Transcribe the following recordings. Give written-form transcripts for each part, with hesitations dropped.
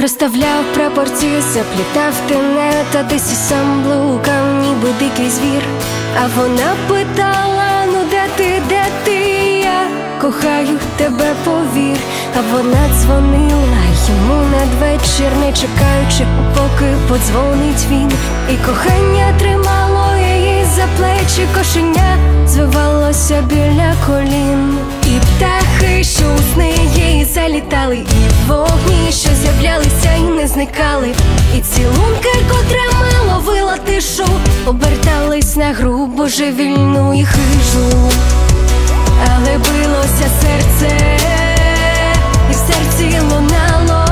Розставляв прапорці, заплітав тенет, а десь і сам блукав, ніби дикий звір. А вона питала: ну де ти, я кохаю тебе, повір. А вона дзвонила йому надвечір, не чекаючи, поки подзвонить він. І кохання тримало її за плечі, кошеня звивалося біля колін. І птахи, що у сни її залітали, і вогні, що з'являлися і не зникали, і цілунки, котре ми ловила тишу, обертались на гру божевільну і хижу. Але билося серце, і в серці лунало: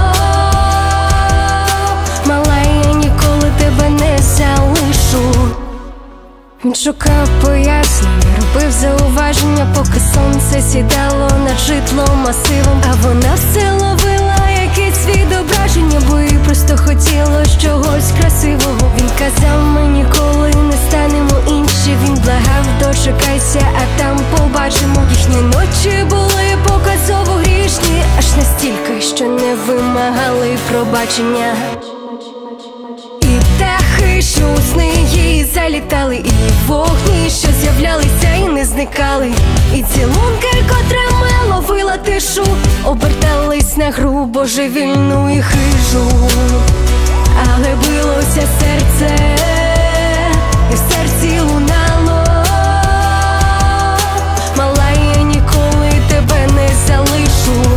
мала, я ніколи тебе не залишу. Він шукав пояснення, робив зауваження, поки сонце сідало над житлом масивом. А вона все ловила якісь відображення, бо їй просто хотілось чогось красивого. Він казав: ми ніколи не станемо інші. Він благав: дочекайся, а там побачимо. Їхні ночі були показово грішні, аж настільки, що не вимагали пробачення. І птахи, що у сни її залітали, і вогні, що з'являлися і не зникали, і цілунки, котре ми ловила тишу, обертались на гру божевільну і хижу. Але билося серце, і в серці лунало: мала, я ніколи тебе не залишу.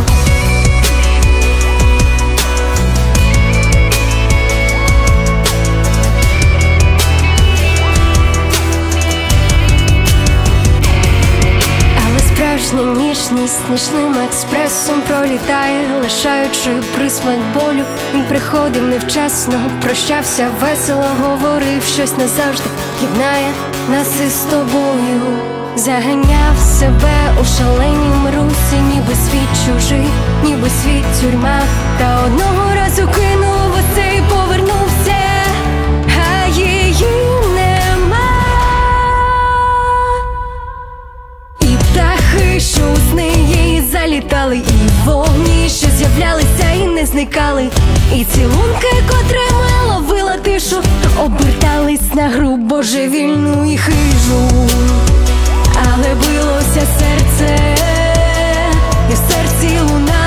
Справжня ніжність нічним експресом пролітає, лишаючи присмак болю. Він приходив невчасно, прощався весело, говорив щось назавжди, єднає нас із тобою. Заганяв себе у шаленім русі, ніби світ чужий, ніби світ тюрма. Та одного разу кинув оце і повернувся, а її нема. Що у сни її залітали, і вогні, що з'являлися і не зникали, і цілунки, котре ми ловила тишу, обертались на гру божевільну і хижу. Але билося серце, і в серці луна.